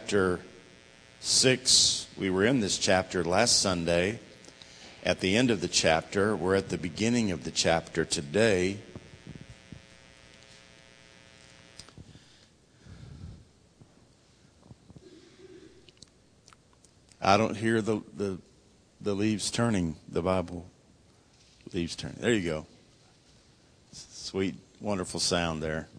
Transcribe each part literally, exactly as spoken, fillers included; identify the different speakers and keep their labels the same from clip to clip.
Speaker 1: chapter six. We were in this chapter last Sunday. At the end of the chapter, we're at the beginning of the chapter today. I don't hear the, the, the leaves turning, the Bible leaves turning. There you go. Sweet, wonderful sound there.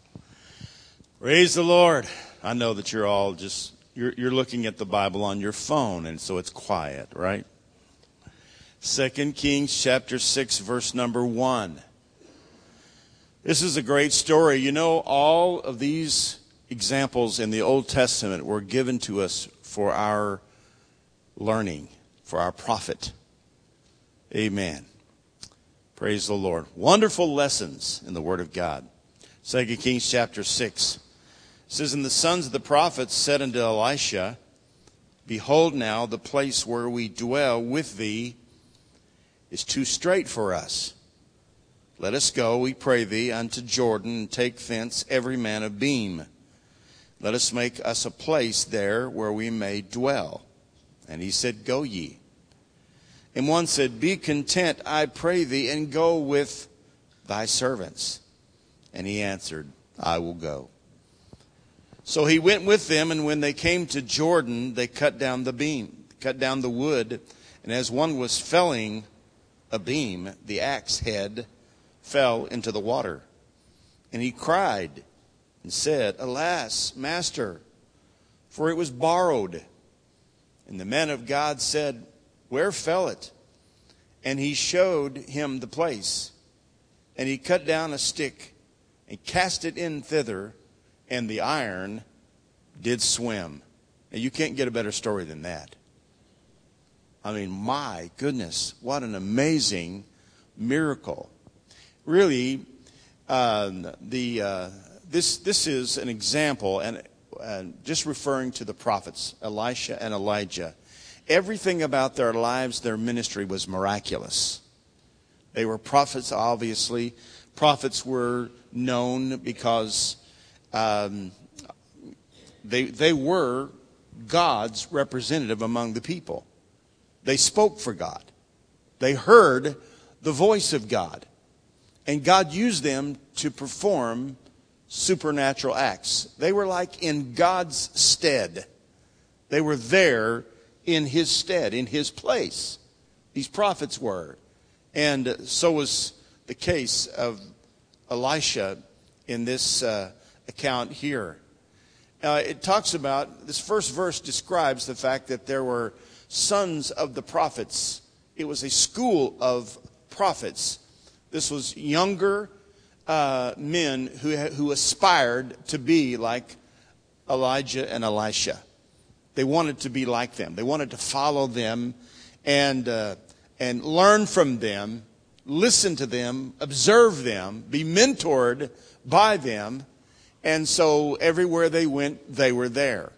Speaker 1: Praise the Lord. I know that you're all just, you're, you're looking at the Bible on your phone, and so it's quiet, right? Second Kings chapter six, verse number one. This is a great story. You know, all of these examples in the Old Testament were given to us for our learning, for our profit. Amen. Praise the Lord. Wonderful lessons in the Word of God. Second Kings chapter six. It says, And the sons of the prophets said unto Elisha, Behold now, the place where we dwell with thee is too strait for us. Let us go, we pray thee, unto Jordan, and take thence every man a beam. Let us make us a place there where we may dwell. And he said, Go ye. And one said, Be content, I pray thee, and go with thy servants. And he answered, I will go. So he went with them, and when they came to Jordan, they cut down the beam, cut down the wood. And as one was felling a beam, the axe head fell into the water. And he cried and said, Alas, master, for it was borrowed. And the men of God said, Where fell it? And he showed him the place. And he cut down a stick and cast it in thither, and the iron did swim. Now, you can't get a better story than that. I mean, my goodness, what an amazing miracle. Really, uh, the uh, this this is an example, and uh, just referring to the prophets, Elisha and Elijah. Everything about their lives, their ministry was miraculous. They were prophets, obviously. Prophets were known because um, they they were God's representative among the people. They spoke for God. They heard the voice of God. And God used them to perform supernatural acts. They were like in God's stead. They were there in His stead, in His place. These prophets were. And so was the case of Elisha in this uh, account here. Uh, it talks about, this first verse describes the fact that there were sons of the prophets. It was a school of prophets. This was younger uh, men who who aspired to be like Elijah and Elisha. They wanted to be like them. They wanted to follow them and uh, and learn from them, listen to them, observe them, be mentored by them. And so everywhere they went, they were there.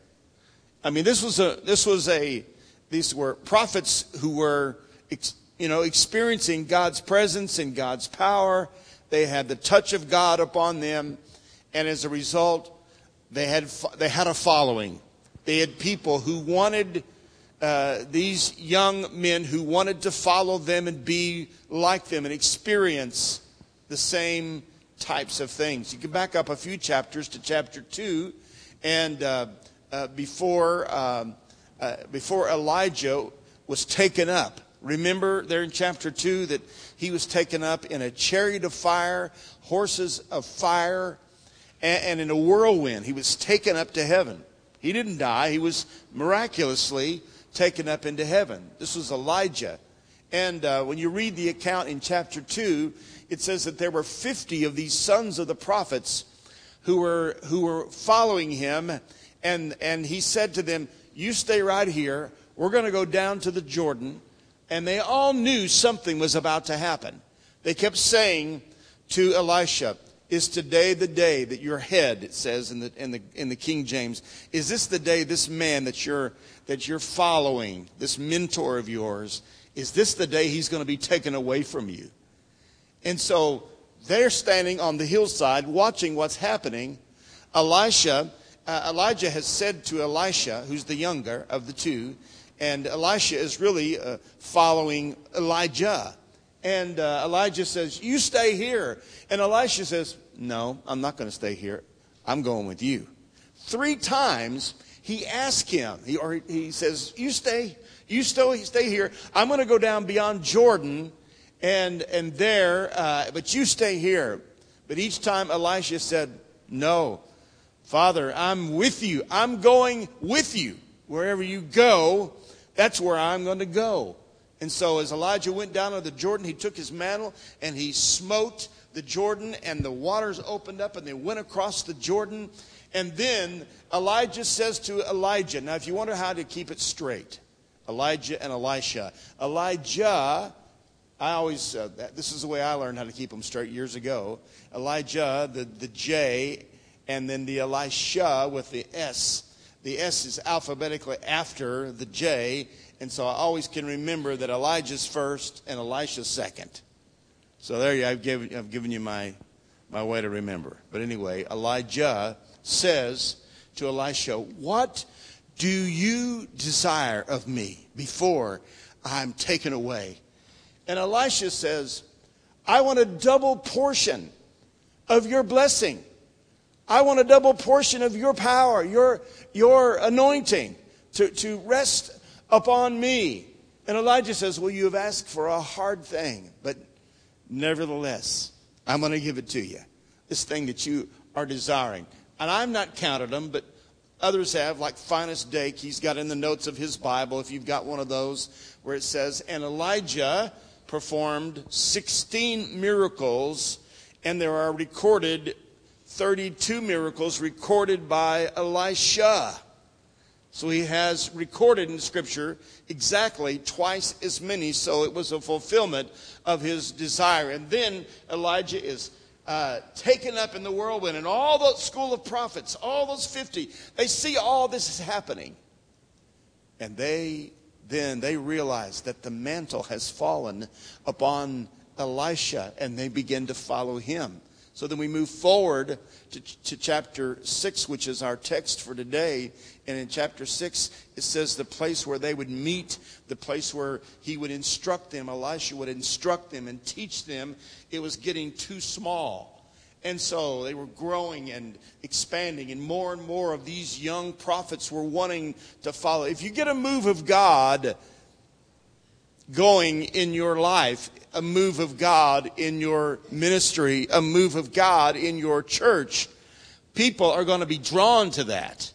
Speaker 1: I mean, this was a this was a these were prophets who were, you know, experiencing God's presence and God's power. They had the touch of God upon them, and as a result, they had they had a following. They had people who wanted uh, these young men who wanted to follow them and be like them and experience the same types of things. You can back up a few chapters to chapter two, and uh, uh, before um, uh, before Elijah was taken up. Remember there in chapter two that he was taken up in a chariot of fire, horses of fire, and, and in a whirlwind. He was taken up to heaven. He didn't die. He was miraculously taken up into heaven. This was Elijah. And uh, when you read the account in chapter two, it says that there were fifty of these sons of the prophets who were who were following him. And, and he said to them, you stay right here. We're going to go down to the Jordan. And they all knew something was about to happen. They kept saying to Elisha, is today the day that your head, it says in the in the in the King James, is this the day this man that you're that you're following, this mentor of yours, is this the day he's going to be taken away from you? And so they're standing on the hillside watching what's happening. Elisha
Speaker 2: uh, Elijah has said to Elisha, who's the younger of the two, and Elisha is really uh, following Elijah. And uh, Elijah says, you stay here. And Elisha says, no, I'm not going to stay here. I'm going with you. Three times he asked him, he, or he says, you stay, you still stay here. I'm going to go down beyond Jordan and, and there, uh, but you stay here. But each time Elisha said, no, Father, I'm with you. I'm going with you. Wherever you go, that's where I'm going to go. And so as Elijah went down to the Jordan, he took his mantle and he smote the Jordan, and the waters opened up and they went across the Jordan. And then Elijah says to Elijah, now if you wonder how to keep it straight, Elijah and Elisha. Elijah, I always, uh, this is the way I learned how to keep them straight years ago. Elijah, the, the J, and then the Elisha with the S. The S is alphabetically after the J, and so I always can remember that Elijah's first and Elisha's second. So there you, I've given, I've given you my, my way to remember. But anyway, Elijah says to Elisha, what do you desire of me before I'm taken away? And Elisha says, I want a double portion of your blessing. I want a double portion of your power, your, your anointing to, to rest upon me. And Elijah says, well, you have asked for a hard thing, but nevertheless, I'm going to give it to you. This thing that you are desiring. And I've not counted them, but others have, like Finest Dake. He's got in the notes of his Bible, if you've got one of those, where it says, and Elijah performed sixteen miracles, and there are recorded thirty-two miracles recorded by Elisha. So he has recorded in Scripture exactly twice as many. So it was a fulfillment of his desire. And then Elijah is uh, taken up in the whirlwind. And all the school of prophets, all those fifty, they see all this is happening. And they then they realize that the mantle has fallen upon Elisha. And they begin to follow him. So then we move forward to, to chapter six, which is our text for today. And in chapter six, it says the place where they would meet, the place where he would instruct them, Elisha would instruct them and teach them. It was getting too small. And so they were growing and expanding, and more and more of these young prophets were wanting to follow. If you get a move of God going in your life, a move of God in your ministry, a move of God in your church, people are going to be drawn to that.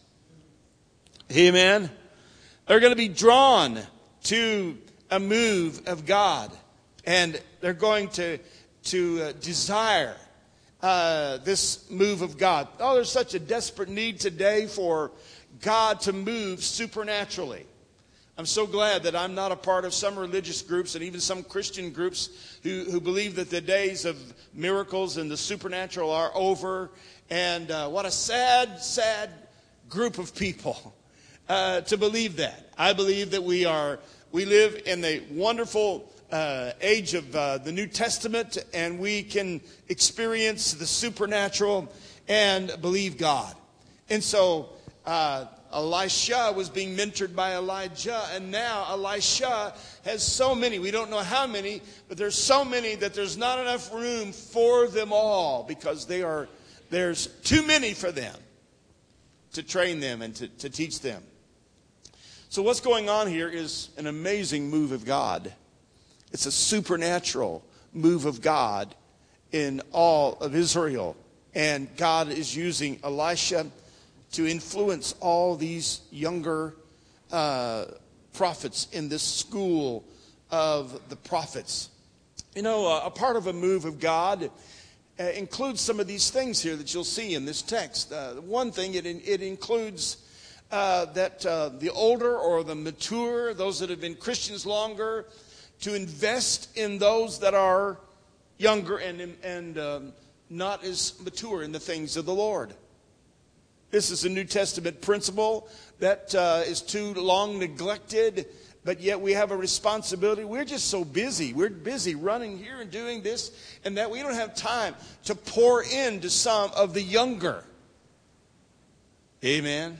Speaker 2: Amen? They're going to be drawn to a move of God. And they're going to, to uh, desire uh, this move of God. Oh, there's such a desperate need today for God to move supernaturally. I'm so glad that I'm not a part of some religious groups and even some Christian groups who, who believe that the days of miracles and the supernatural are over. And uh, what a sad, sad group of people uh, to believe that. I believe that we are we live in the wonderful uh, age of uh, the New Testament, and we can experience the supernatural and believe God. And so uh Elisha was being mentored by Elijah, and now Elisha has so many. We don't know how many, but there's so many that there's not enough room for them all, because they are there's too many for them to train them and to, to teach them. So what's going on here is an amazing move of God. It's a supernatural move of God in all of Israel. And God is using Elisha to influence all these younger uh, prophets in this school of the prophets. You know, uh, a part of a move of God uh, includes some of these things here that you'll see in this text. Uh, one thing, it, it includes uh, that uh, the older or the mature, those that have been Christians longer, to invest in those that are younger and, and um, not as mature in the things of the Lord. This is a New Testament principle that uh, is too long neglected, but yet we have a responsibility. We're just so busy. We're busy running here and doing this and that we don't have time to pour into some of the younger. Amen.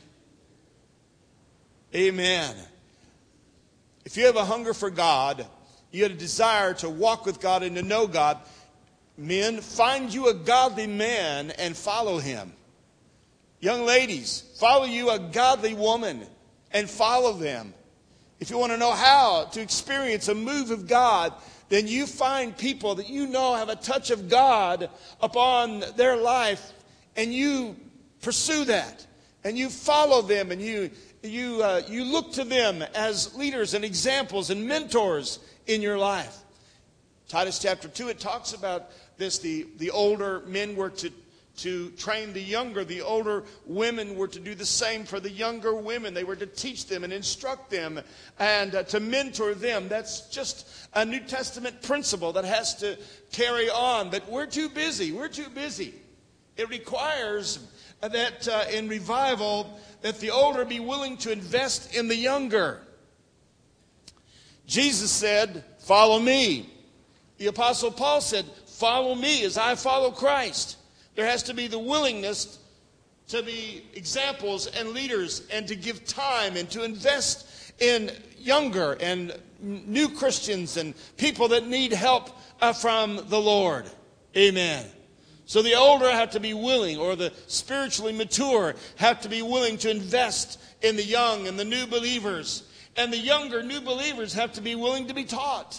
Speaker 2: Amen. If you have a hunger for God, you have a desire to walk with God and to know God, men, find you a godly man and follow him. Young ladies, follow you a godly woman and follow them. If you want to know how to experience a move of God, then you find people that you know have a touch of God upon their life, and you pursue that, and you follow them, and you you uh, you look to them as leaders and examples and mentors in your life. Titus chapter two, it talks about this. The, the older men were to, to train the younger. The older women were to do the same for the younger women. They were to teach them and instruct them and uh, to mentor them. That's just a New Testament principle that has to carry on. But we're too busy. We're too busy. It requires that uh, in revival, that the older be willing to invest in the younger. Jesus said, follow me. The Apostle Paul said, follow me as I follow Christ. There has to be the willingness to be examples and leaders and to give time and to invest in younger and new Christians and people that need help uh, from the Lord. Amen. So the older have to be willing, or the spiritually mature have to be willing to invest in the young and the new believers. And the younger new believers have to be willing to be taught.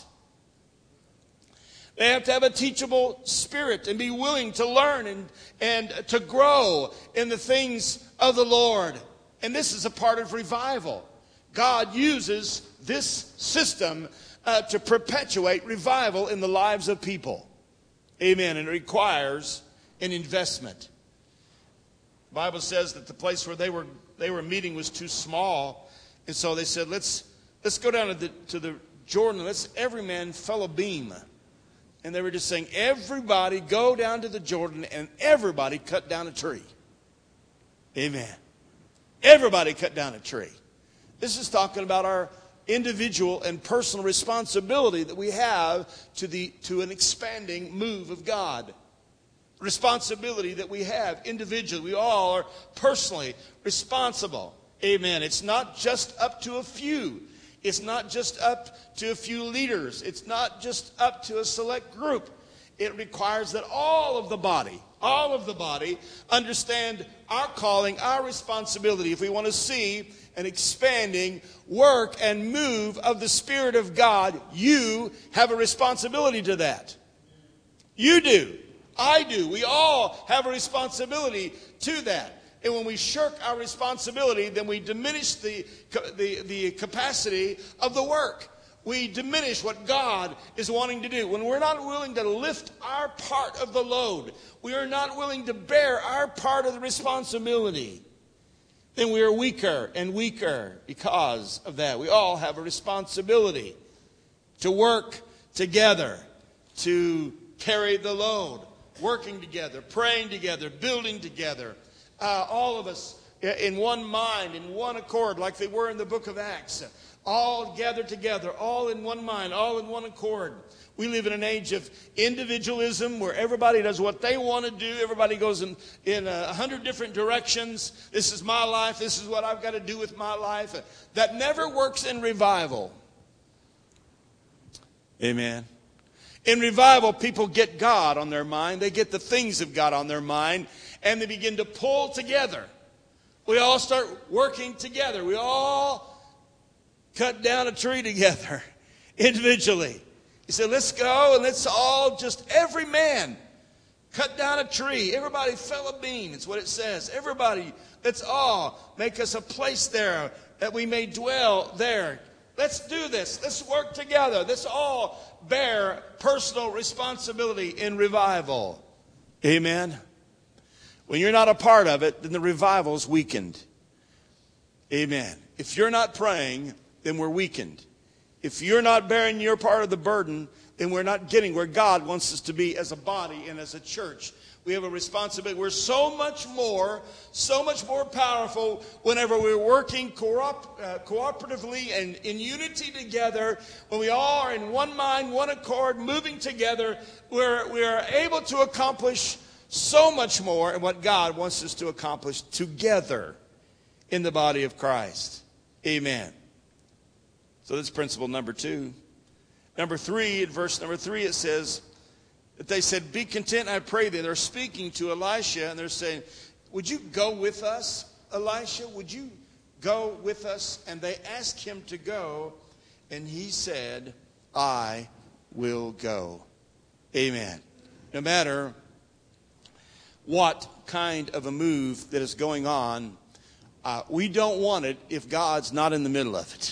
Speaker 2: They have to have a teachable spirit and be willing to learn and, and to grow in the things of the Lord. And this is a part of revival. God uses this system uh, to perpetuate revival in the lives of people. Amen. And it requires an investment. The Bible says that the place where they were they were meeting was too small. And so they said, let's let's go down to the to the Jordan. Let's every man fell a beam. And they were just saying, everybody go down to the Jordan, and everybody cut down a tree. Amen. Everybody cut down a tree. This is talking about our individual and personal responsibility that we have to the to an expanding move of God. Responsibility that we have individually. We all are personally responsible. Amen. It's not just up to a few. It's not just up to a few leaders. It's not just up to a select group. It requires that all of the body, all of the body, understand our calling, our responsibility. If we want to see an expanding work and move of the Spirit of God, you have a responsibility to that. You do. I do. We all have a responsibility to that. And when we shirk our responsibility, then we diminish the, the, the capacity of the work. We diminish what God is wanting to do. When we're not willing to lift our part of the load, we are not willing to bear our part of the responsibility, then we are weaker and weaker because of that. We all have a responsibility to work together, to carry the load, working together, praying together, building together. Uh, all of us in one mind, in one accord, like they were in the book of Acts. All gathered together, all in one mind, all in one accord. We live in an age of individualism where everybody does what they want to do. Everybody goes in, in a hundred different directions. This is my life. This is what I've got to do with my life. That never works in revival. Amen. In revival, people get God on their mind. They get the things of God on their mind. And they begin to pull together. We all start working together. We all cut down a tree together individually. He said, let's go and let's all just, every man, cut down a tree. Everybody fell a beam. It's what it says. Everybody, let's all make us a place there that we may dwell there. Let's do this. Let's work together. Let's all bear personal responsibility in revival. Amen. When you're not a part of it, then the revival is weakened. Amen. If you're not praying, then we're weakened. If you're not bearing your part of the burden, then we're not getting where God wants us to be as a body and as a church. We have a responsibility. We're so much more, so much more powerful whenever we're working co-op, uh, cooperatively and in unity together. When we all are in one mind, one accord, moving together, we're, we are able to accomplish so much more in what God wants us to accomplish together. in the body of Christ. Amen. So that's principle number two. Number three, in verse number three, it says that they said, be content, I pray thee. They're speaking to Elisha, and they're saying, would you go with us, Elisha? Would you go with us? And they asked him to go, and he said, I will go. Amen. No matter what kind of a move that is going on, uh, we don't want it if God's not in the middle of it.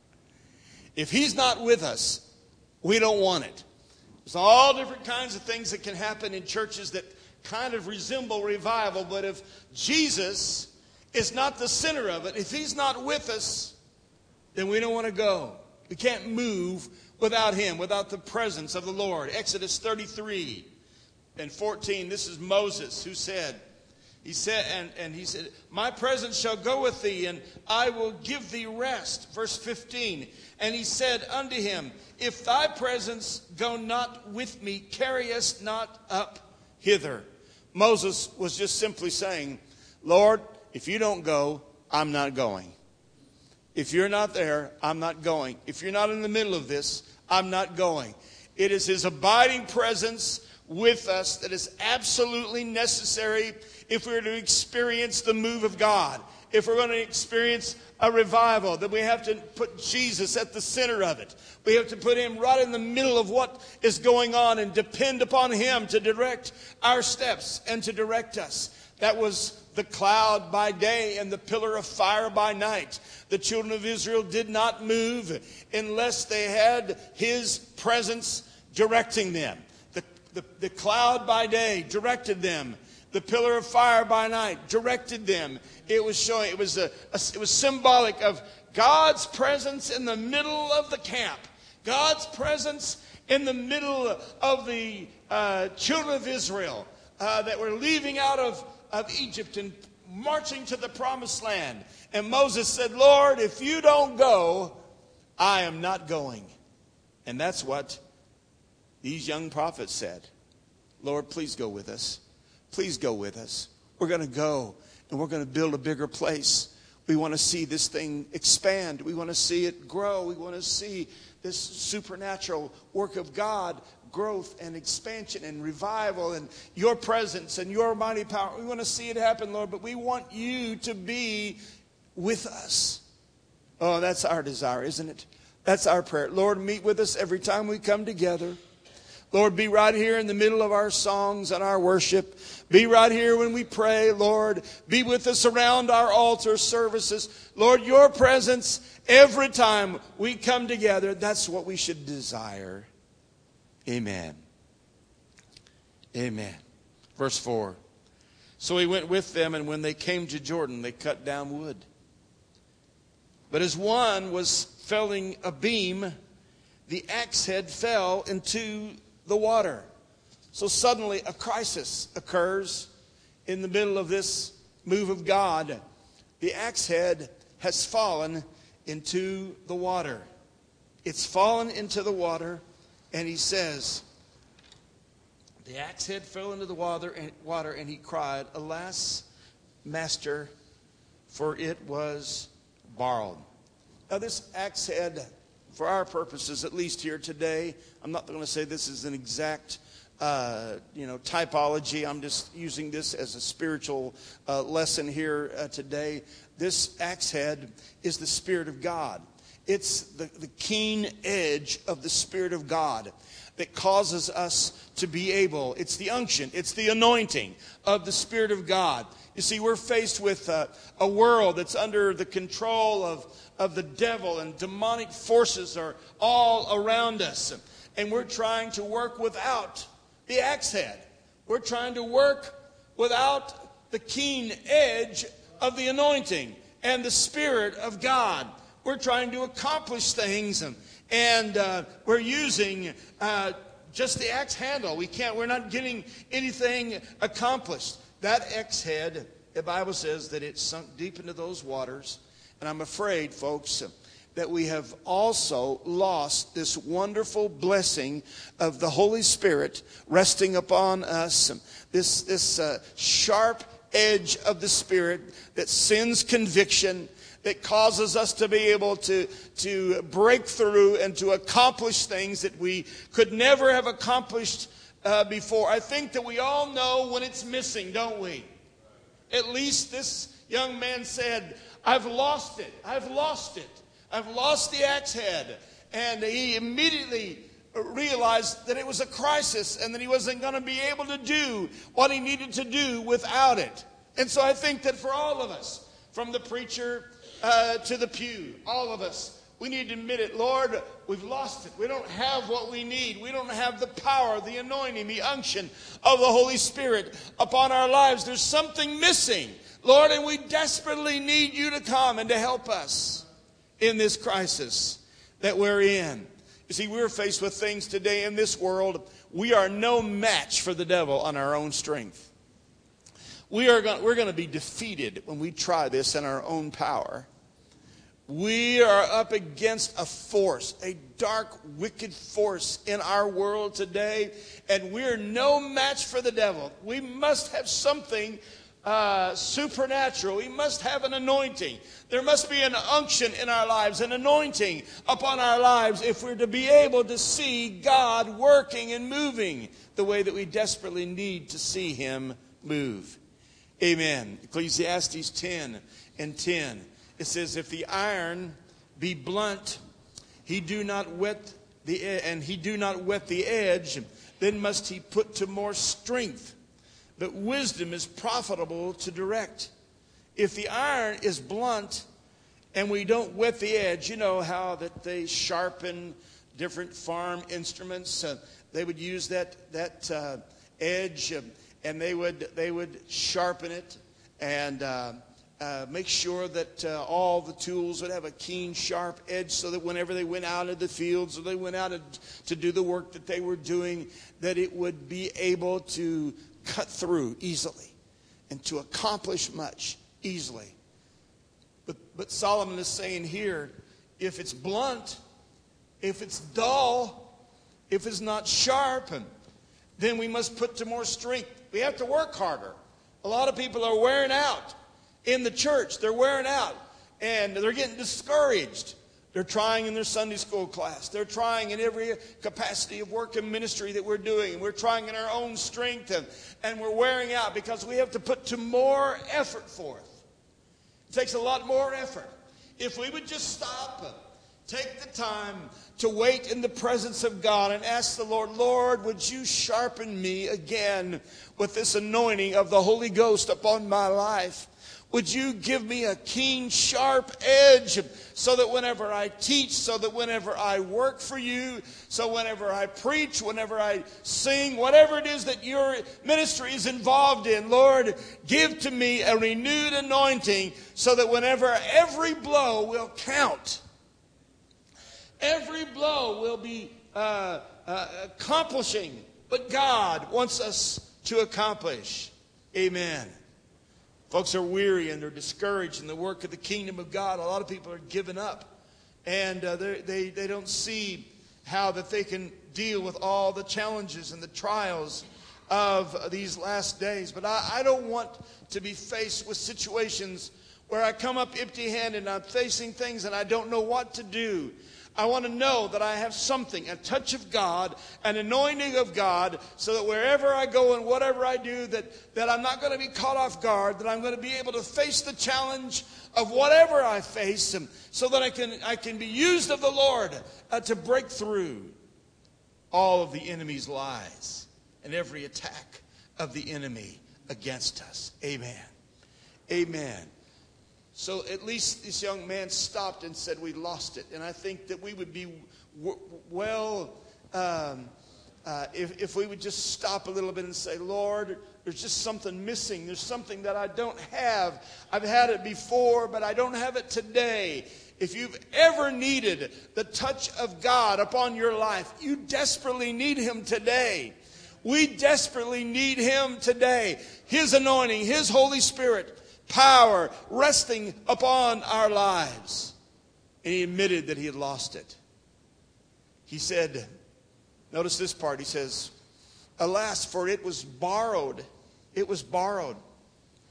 Speaker 2: If he's not with us, we don't want it. There's all different kinds of things that can happen in churches that kind of resemble revival, but if Jesus is not the center of it, if he's not with us, then we don't want to go. We can't move without him, without the presence of the Lord. Exodus thirty-three and fourteen, this is Moses who said, he said, and, and he said, my presence shall go with thee, and I will give thee rest. Verse fifteen, and he said unto him, if thy presence go not with me, carry us not up hither. Moses was just simply saying, Lord, if you don't go, I'm not going. If you're not there, I'm not going. If you're not in the middle of this, I'm not going. It is his abiding presence with us that is absolutely necessary if we're to experience the move of God. If we're going to experience a revival, then we have to put Jesus at the center of it. We have to put him right in the middle of what is going on and depend upon him to direct our steps and to direct us. That was the cloud by day and the pillar of fire by night. The children of Israel did not move unless they had his presence directing them. The, the, the cloud by day directed them. The pillar of fire by night directed them. It was showing, it was a, a it was symbolic of God's presence in the middle of the camp. God's presence in the middle of the uh, children of Israel uh, that were leaving out of, of Egypt and marching to the promised land. And Moses said, Lord, if you don't go, I am not going. And that's what these young prophets said. Lord, please go with us. Please go with us. We're going to go and we're going to build a bigger place. We want to see this thing expand. We want to see it grow. We want to see this supernatural work of God, growth and expansion and revival and your presence and your mighty power. We want to see it happen, Lord, but we want you to be with us. Oh, that's our desire, isn't it? That's our prayer. Lord, meet with us every time we come together. Lord, be right here in the middle of our songs and our worship. Be right here when we pray, Lord. Be with us around our altar services. Lord, your presence every time we come together, that's what we should desire. Amen. Amen. Verse four. So he went with them, and when they came to Jordan, they cut down wood. But as one was felling a beam, the axe head fell into the water. So suddenly a crisis occurs in the middle of this move of God. The axe head has fallen into the water. It's fallen into the water, and he says, the axe head fell into the water, and, water, and he cried, alas, master, for it was borrowed. Now this axe head, for our purposes, at least here today, I'm not going to say this is an exact uh, you know, typology. I'm just using this as a spiritual uh, lesson here uh, today. This axe head is the Spirit of God. It's the, the keen edge of the Spirit of God that causes us to be able. It's the unction. It's the anointing of the Spirit of God. You see, we're faced with uh, a world that's under the control of, of the devil, and demonic forces are all around us. And we're trying to work without the axe head. We're trying to work without the keen edge of the anointing and the Spirit of God. We're trying to accomplish things, and, and uh, we're using uh, just the axe handle. We can't. We're not getting anything accomplished. That axe head, the Bible says that it sunk deep into those waters. And I'm afraid, folks, that we have also lost this wonderful blessing of the Holy Spirit resting upon us. This, this uh, sharp edge of the Spirit that sends conviction, that causes us to be able to, to break through and to accomplish things that we could never have accomplished uh, before. I think that we all know when it's missing, don't we? At least this young man said, I've lost it. I've lost it. I've lost the axe head. And he immediately realized that it was a crisis and that he wasn't going to be able to do what he needed to do without it. And so I think that for all of us, from the preacher uh, to the pew, all of us, we need to admit it. Lord, we've lost it. We don't have what we need. We don't have the power, the anointing, the unction of the Holy Spirit upon our lives. There's something missing, Lord, and we desperately need you to come and to help us in this crisis that we're in. You see, we're faced with things today in this world. We are no match for the devil on our own strength. We are going, we're going to be defeated when we try this in our own power. We are up against a force, a dark, wicked force in our world today, and we're no match for the devil. We must have something uh, supernatural. We must have an anointing. There must be an unction in our lives, an anointing upon our lives if we're to be able to see God working and moving the way that we desperately need to see him move. Amen. Ecclesiastes ten and ten. It says, if the iron be blunt, he do not whet the and he do not whet the edge, then must he put to more strength. But wisdom is profitable to direct. If the iron is blunt and we don't whet the edge, you know how that they sharpen different farm instruments. Uh, they would use that that uh, edge, uh, and they would they would sharpen it and. Uh, Uh, make sure that uh, all the tools would have a keen, sharp edge so that whenever they went out into the fields or they went out to do the work that they were doing, that it would be able to cut through easily and to accomplish much easily. But, but Solomon is saying here, if it's blunt, if it's dull, if it's not sharp, then we must put to more strength. We have to work harder. A lot of people are wearing out. In the church, they're wearing out and they're getting discouraged. They're trying in their Sunday school class. They're trying in every capacity of work and ministry that we're doing. And we're trying in our own strength and, and we're wearing out because we have to put to more effort forth. It takes a lot more effort. If we would just stop, take the time to wait in the presence of God and ask the Lord, Lord, would you sharpen me again with this anointing of the Holy Ghost upon my life? Would you give me a keen, sharp edge so that whenever I teach, so that whenever I work for you, so whenever I preach, whenever I sing, whatever it is that your ministry is involved in, Lord, give to me a renewed anointing so that whenever every blow will count, every blow will be uh, uh, accomplishing what God wants us to accomplish. Amen. Folks are weary and they're discouraged in the work of the kingdom of God. A lot of people are giving up. And uh, they, they don't see how that they can deal with all the challenges and the trials of these last days. But I, I don't want to be faced with situations where I come up empty-handed and I'm facing things and I don't know what to do. I want to know that I have something, a touch of God, an anointing of God, so that wherever I go and whatever I do, that, that I'm not going to be caught off guard, that I'm going to be able to face the challenge of whatever I face, so that I can, I can be used of the Lord uh, to break through all of the enemy's lies and every attack of the enemy against us. Amen. Amen. So at least this young man stopped and said, we lost it. And I think that we would be w- well, um, uh, if, if we would just stop a little bit and say, Lord, there's just something missing. There's something that I don't have. I've had it before, but I don't have it today. If you've ever needed the touch of God upon your life, you desperately need him today. We desperately need him today. His anointing, his Holy Spirit, power resting upon our lives. And he admitted that he had lost it. He said, notice this part, he says, alas, for it was borrowed. It was borrowed.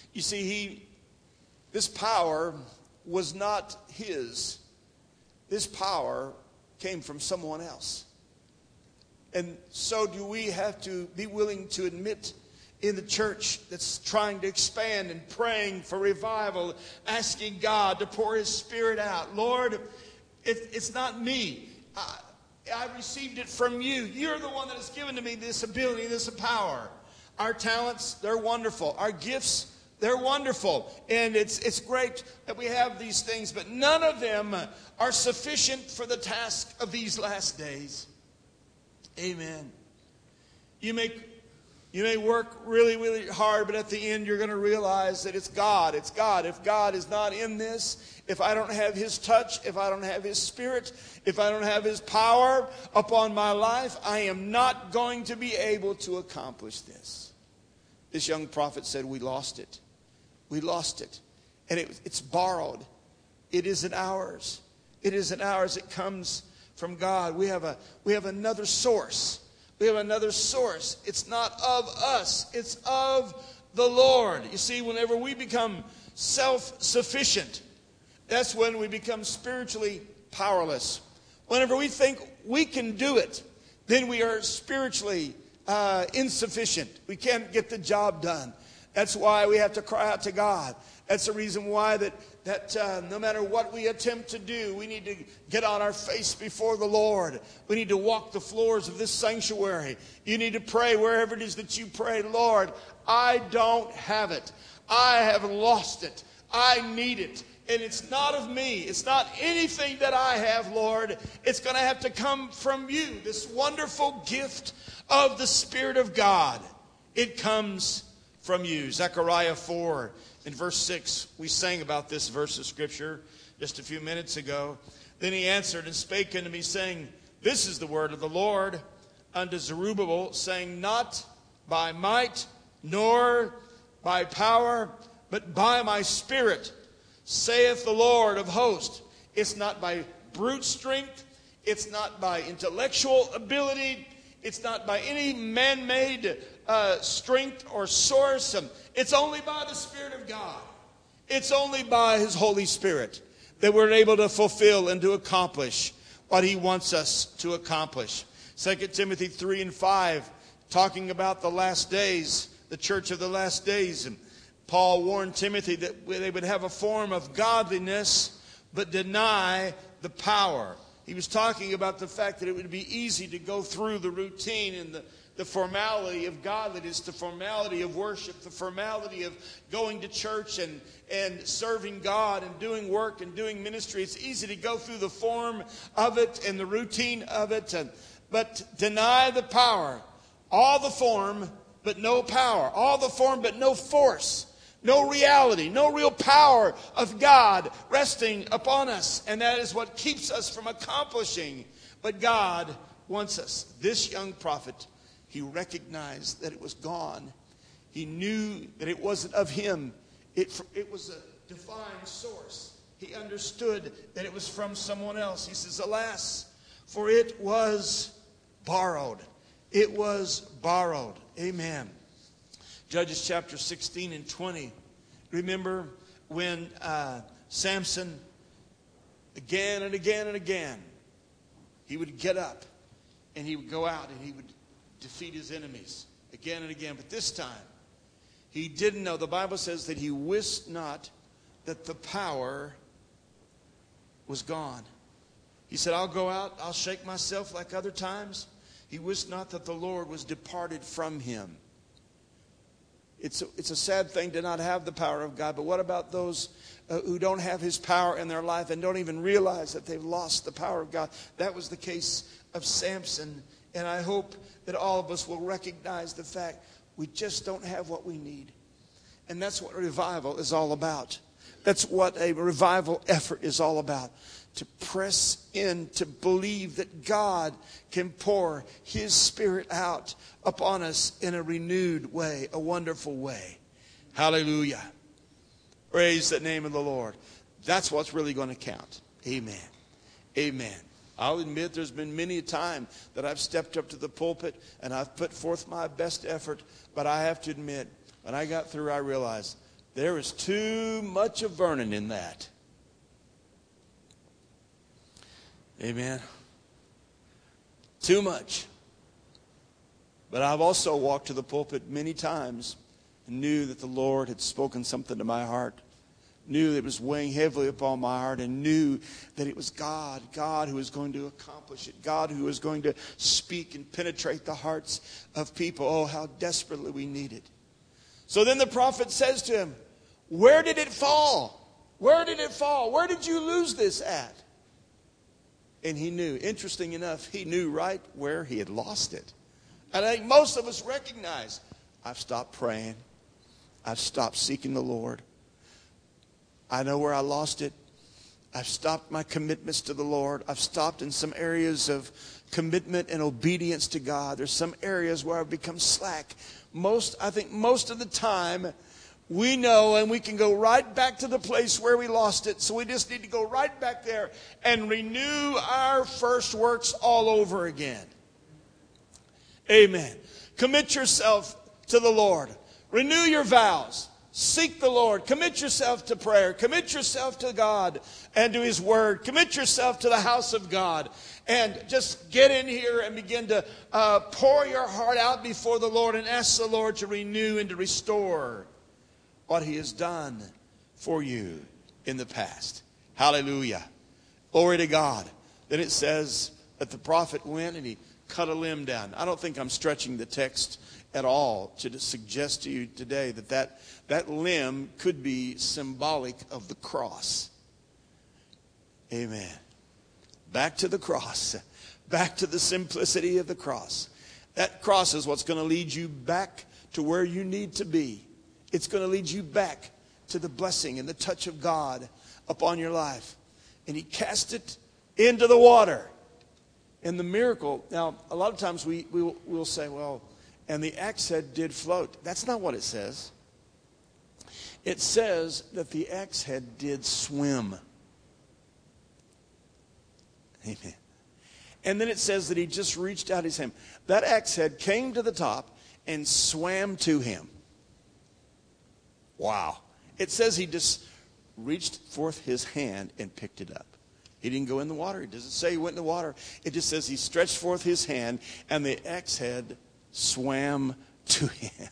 Speaker 2: You see, he, this power was not his. This power came from someone else. And so do we have to be willing to admit in the church that's trying to expand and praying for revival, asking God to pour His Spirit out. Lord, it, it's not me. I, I received it from you. You're the one that has given to me this ability, this power. Our talents, they're wonderful. Our gifts, they're wonderful. And it's, it's great that we have these things, but none of them are sufficient for the task of these last days. Amen. You may, you may work really, really hard, but at the end you're going to realize that it's God. It's God. If God is not in this, if I don't have His touch, if I don't have His Spirit, if I don't have His power upon my life, I am not going to be able to accomplish this. This young prophet said, we lost it. We lost it. And it, it's borrowed. It isn't ours. It isn't ours. It comes from God. We have a we have another source. We have another source. It's not of us. It's of the Lord. You see, whenever we become self-sufficient, that's when we become spiritually powerless. Whenever we think we can do it, then we are spiritually uh, insufficient. We can't get the job done. That's why we have to cry out to God. That's the reason why that, that uh, no matter what we attempt to do, we need to get on our face before the Lord. We need to walk the floors of this sanctuary. You need to pray wherever it is that you pray, Lord, I don't have it. I have lost it. I need it. And it's not of me. It's not anything that I have, Lord. It's going to have to come from you, this wonderful gift of the Spirit of God. It comes from you. Zechariah four in verse six, we sang about this verse of Scripture just a few minutes ago. Then he answered and spake unto me, saying, this is the word of the Lord unto Zerubbabel, saying, not by might nor by power, but by my Spirit, saith the Lord of hosts. It's not by brute strength. It's not by intellectual ability. It's not by any man-made uh, strength or source. Um, it's only by the Spirit of God. It's only by His Holy Spirit that we're able to fulfill and to accomplish what He wants us to accomplish. Second Timothy three and five, talking about the last days, the church of the last days. And Paul warned Timothy that they would have a form of godliness, but deny the power. He was talking about the fact that it would be easy to go through the routine and the, the formality of godliness, the formality of worship, the formality of going to church and, and serving God and doing work and doing ministry. It's easy to go through the form of it and the routine of it, and, but deny the power. All the form, but no power. All the form, but no force. No reality, no real power of God resting upon us. And that is what keeps us from accomplishing what God wants us. This young prophet, he recognized that it was gone. He knew that it wasn't of him. It, it was a divine source. He understood that it was from someone else. He says, alas, for it was borrowed. It was borrowed. Amen. Judges chapter sixteen and twenty. Remember when uh, Samson, again and again and again, he would get up and he would go out and he would defeat his enemies again and again. But this time, he didn't know. The Bible says that he wist not that the power was gone. He said, I'll go out, I'll shake myself like other times. He wist not that the Lord was departed from him. It's a, it's a sad thing to not have the power of God, but what about those uh, who don't have His power in their life and don't even realize that they've lost the power of God? That was the case of Samson, and I hope that all of us will recognize the fact we just don't have what we need. And that's what revival is all about. That's what a revival effort is all about. To press in, to believe that God can pour His Spirit out upon us in a renewed way, a wonderful way. Hallelujah. Praise the name of the Lord. That's what's really going to count. Amen. Amen. I'll admit there's been many a time that I've stepped up to the pulpit and I've put forth my best effort, but I have to admit, when I got through, I realized There is too much of Vernon in that. Amen. Too much. But I've also walked to the pulpit many times and knew that the Lord had spoken something to my heart. Knew that it was weighing heavily upon my heart, and knew that it was God, God who was going to accomplish it, God who was going to speak and penetrate the hearts of people. Oh, how desperately we need it. So then the prophet says to him, where did it fall? Where did it fall? Where did you lose this at? And he knew, interesting enough, he knew right where he had lost it. And I think most of us recognize, I've stopped praying. I've stopped seeking the Lord. I know where I lost it. I've stopped my commitments to the Lord. I've stopped in some areas of commitment and obedience to God. There's some areas where I've become slack. Most, I think most of the time, we know and we can go right back to the place where we lost it. So we just need to go right back there and renew our first works all over again. Amen. Commit yourself to the Lord. Renew your vows. Seek the Lord. Commit yourself to prayer. Commit yourself to God and to His Word. Commit yourself to the house of God. And just get in here and begin to uh, pour your heart out before the Lord and ask the Lord to renew and to restore what He has done for you in the past. Hallelujah. Glory to God. Then it says that the prophet went and he cut a limb down. I don't think I'm stretching the text at all to suggest to you today that that, that limb could be symbolic of the cross. Amen. Back to the cross. Back to the simplicity of the cross. That cross is what's going to lead you back to where you need to be. It's going to lead you back to the blessing and the touch of God upon your life. And he cast it into the water. And the miracle, now a lot of times we we'll, we'll say, well, and the axe head did float. That's not what it says. It says that the axe head did swim. Amen. And then it says that he just reached out his hand. That axe head came to the top and swam to him. Wow. It says he just reached forth his hand and picked it up. He didn't go in the water. It doesn't say he went in the water. It just says he stretched forth his hand and the axe head swam to him.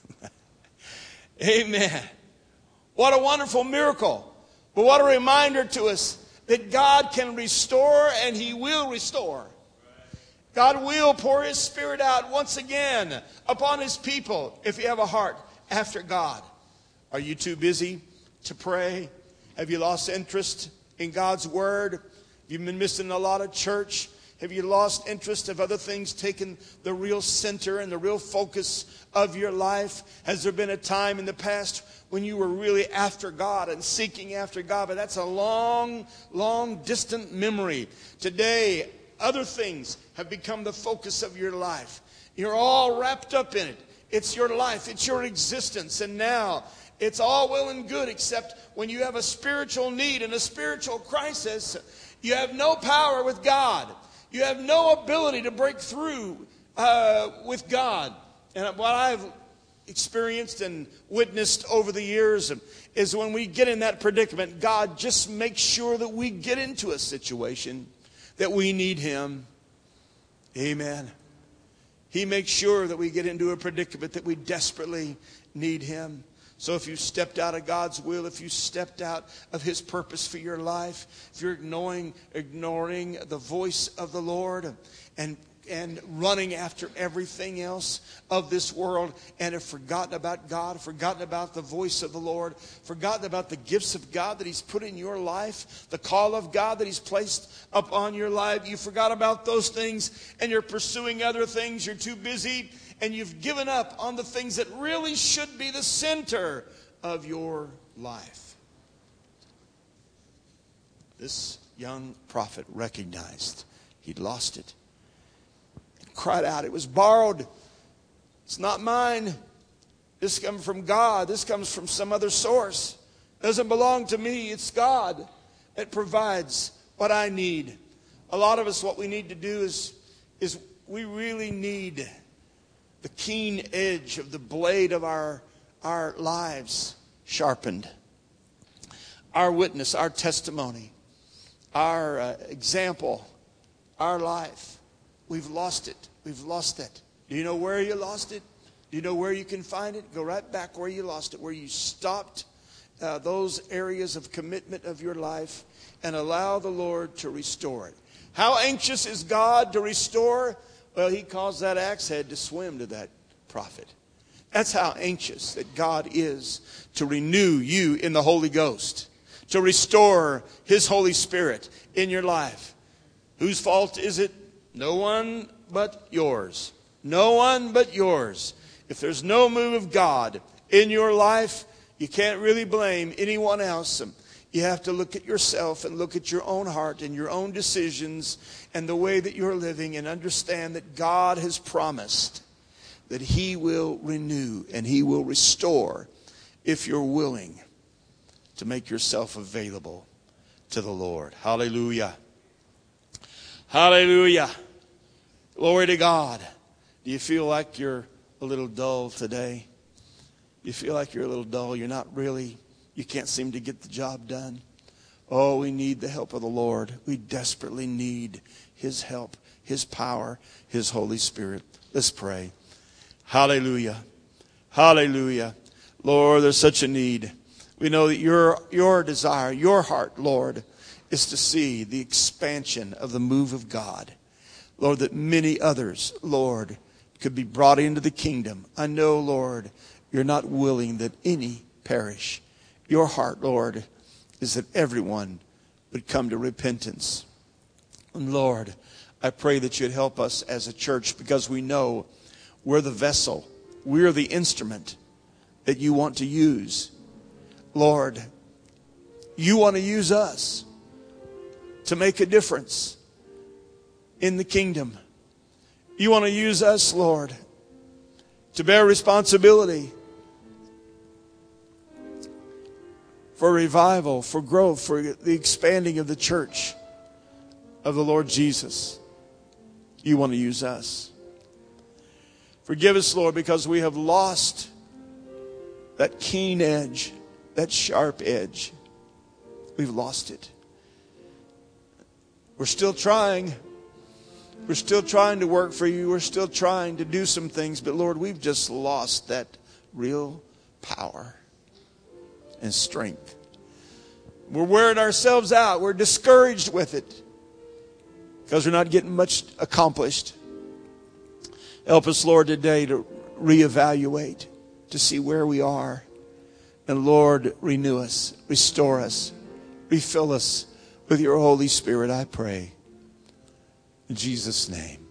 Speaker 2: Amen. What a wonderful miracle. But what a reminder to us that God can restore and He will restore. God will pour His Spirit out once again upon His people if you have a heart after God. Are you too busy to pray? Have you lost interest in God's Word? Have you been missing a lot of church? Have you lost interest? Have other things taken the real center and the real focus of your life? Has there been a time in the past when you were really after God and seeking after God? But that's a long, long, distant memory. Today, other things have become the focus of your life. You're all wrapped up in it. It's your life. It's your existence. And now it's all well and good, except when you have a spiritual need and a spiritual crisis, you have no power with God. You have no ability to break through uh, with God. And what I've experienced and witnessed over the years is when we get in that predicament, God just makes sure that we get into a situation that we need Him. Amen. He makes sure that we get into a predicament that we desperately need Him. So if you stepped out of God's will, if you stepped out of His purpose for your life, if you're ignoring ignoring the voice of the Lord and and running after everything else of this world and have forgotten about God, forgotten about the voice of the Lord, forgotten about the gifts of God that He's put in your life, the call of God that He's placed upon your life, you forgot about those things and you're pursuing other things, you're too busy, and you've given up on the things that really should be the center of your life. This young prophet recognized he'd lost it. He cried out, it was borrowed. It's not mine. This comes from God. This comes from some other source. It doesn't belong to me. It's God that provides what I need. A lot of us, what we need to do is, is we really need the keen edge of the blade of our, our lives sharpened. our witness, our testimony, our uh, example, our life. We've lost it. We've lost it. Do you know where you lost it? Do you know where you can find it? Go right back where you lost it, where you stopped uh, those areas of commitment of your life, and allow the Lord to restore it. How anxious is God to restore? Well, he caused that axe head to swim to that prophet. That's how anxious that God is to renew you in the Holy Ghost, to restore his Holy Spirit in your life. Whose fault is it? No one but yours. No one but yours. If there's no move of God in your life, you can't really blame anyone else. You have to look at yourself and look at your own heart and your own decisions and the way that you're living, and understand that God has promised that he will renew and he will restore if you're willing to make yourself available to the Lord. Hallelujah. Hallelujah. Glory to God. Do you feel like you're a little dull today? You feel like you're a little dull. You're not really, you can't seem to get the job done. Oh, we need the help of the Lord. We desperately need his help, his power, his Holy Spirit. Let's pray. Hallelujah. Hallelujah. Lord, there's such a need. We know that your, your desire, your heart, Lord, is to see the expansion of the move of God. Lord, that many others, Lord, could be brought into the kingdom. I know, Lord, you're not willing that any perish. Your heart, Lord, is that everyone would come to repentance. And Lord, I pray that you'd help us as a church, because we know we're the vessel. We're the instrument that you want to use. Lord, you want to use us to make a difference in the kingdom. You want to use us, Lord, to bear responsibility for revival, for growth, for the expanding of the church of the Lord Jesus. You want to use us. Forgive us, Lord, because we have lost that keen edge, that sharp edge. We've lost it. We're still trying. We're still trying to work for you. We're still trying to do some things. But Lord, we've just lost that real power and strength. We're wearing ourselves out. We're discouraged with it because we're not getting much accomplished. Help us, Lord, today to reevaluate, to see where we are. And Lord, renew us, restore us, refill us with your Holy Spirit, I pray. In Jesus' name.